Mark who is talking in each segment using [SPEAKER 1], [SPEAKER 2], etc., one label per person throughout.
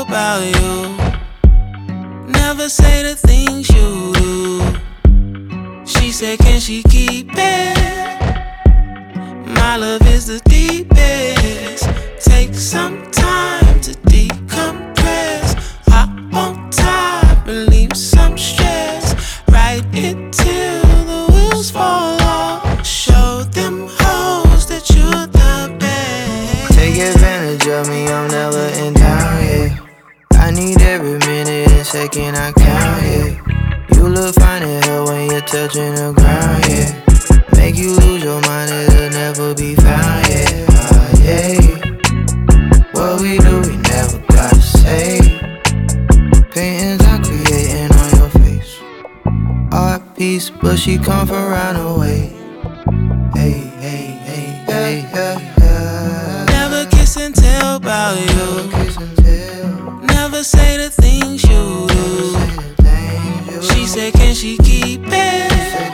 [SPEAKER 1] about you. Never say the things you do. She said, can she keep it? My love is the deepest. Take some time to decompress. Hop on top and leave some stress. Ride it till the wheels fall off. Show them hoes that you're the best.
[SPEAKER 2] Take advantage of me, I'm never in town, yeah. I need every minute and second I count, yeah. You look fine as hell when you're touching the ground, yeah. Make you lose your mind, it'll never be found, yeah. Yeah. What we do, we never gotta say. Paintings I'm creating on your face. Art piece, but she come from round the way. Hey, hey, hey, hey, hey, hey.
[SPEAKER 1] Never kiss and tell about you. Never say the things you do. She said, can she keep it?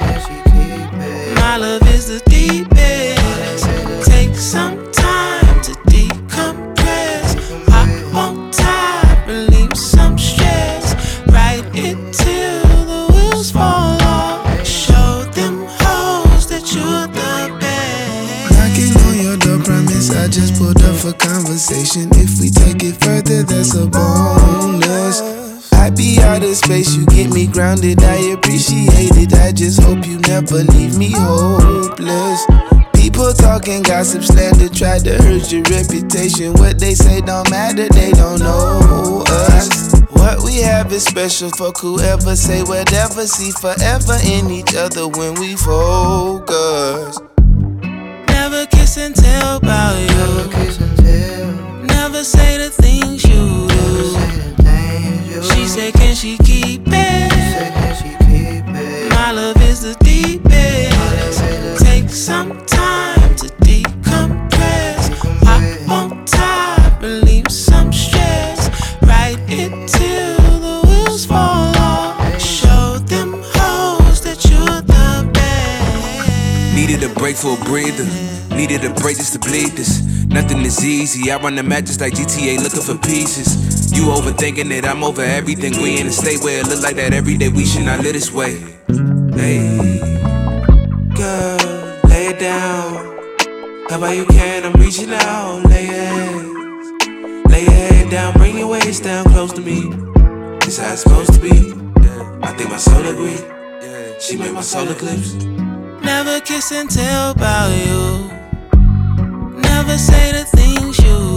[SPEAKER 1] My love is the deepest. Take some time to decompress. Hop on top and leave some stress. Ride it till the wheels fall off. Show them hoes that you're the best.
[SPEAKER 3] Knocking on your door, promise I just pulled up for conversation. If we take it further, that's a bonus. I be out of space, you get me grounded, I appreciate it. I just hope you never leave me hopeless. People talking gossip, slander, try to hurt your reputation. What they say don't matter, they don't know us. What we have is special, fuck whoever say whatever. See forever in each other when we focus.
[SPEAKER 1] Never kiss and tell about you. Never say the things you do. She said, can she keep it? My love is the deepest. Take some time to decompress. Hop on top and leave some stress. Ride it till the wheels fall off. Show them hoes that you're the best.
[SPEAKER 4] Needed a break for a breather. Needed a break just to bleed this. Nothing is easy. I run the matches like GTA looking for pieces. You overthinking it, I'm over everything. We in a state where it look like that every day. We should not live this way. Hey, girl, lay it down. How about you can? I'm reaching out. Lay your head down. Bring your waist down close to me. This how it's supposed to be. I think my soul agree. She made my soul eclipse.
[SPEAKER 1] Never kiss and tell about you. Never say the things you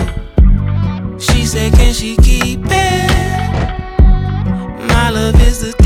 [SPEAKER 1] do. She said, can she keep it? My love is the